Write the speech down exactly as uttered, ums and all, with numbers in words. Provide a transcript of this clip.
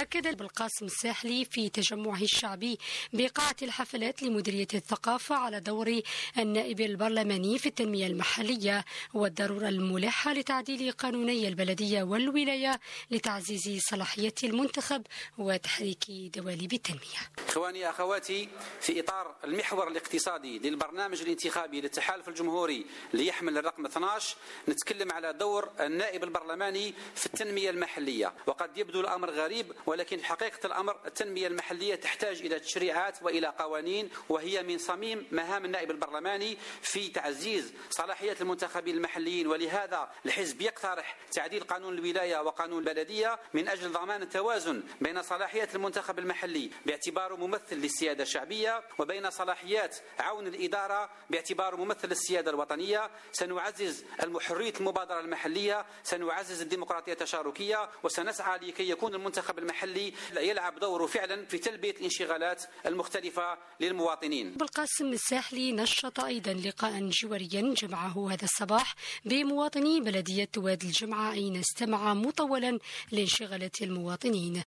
أكد بالقاسم الساحلي في تجمعه الشعبي بقاعة الحفلات لمديرية الثقافة على دور النائب البرلماني في التنمية المحلية والضرورة الملحة لتعديل قانوني البلدية والولاية لتعزيز صلاحية المنتخب وتحريك دواليب التنمية. إخواني أخواتي، في إطار المحور الاقتصادي للبرنامج الانتخابي للتحالف الجمهوري ليحمل الرقم اثني عشر نتكلم على دور النائب البرلماني في التنمية المحلية. وقد يبدو الأمر غريب، ولكن في حقيقة الأمر التنمية المحلية تحتاج إلى تشريعات وإلى قوانين، وهي من صميم مهام النائب البرلماني في تعزيز صلاحية المنتخبين المحليين. ولهذا الحزب يقترح تعديل قانون الولاية وقانون البلدية من أجل ضمان التوازن بين صلاحية المنتخب المحلي باعتباره ممثل للسيادة الشعبية وبين صلاحيات عون الإدارة باعتباره ممثل للسيادة الوطنية. سنعزز حرية المبادرة المحلية، سنعزز الديمقراطية التشاركية، وسنسعى لكي يكون المنتخب المحلي يلعب دوره فعلا في تلبية الانشغالات المختلفة للمواطنين. بالقاسم الساحلي نشط أيضا لقاء جواريا جمعه هذا الصباح بمواطني بلدية وادي الجمعة، أين استمع مطولا لانشغالات المواطنين.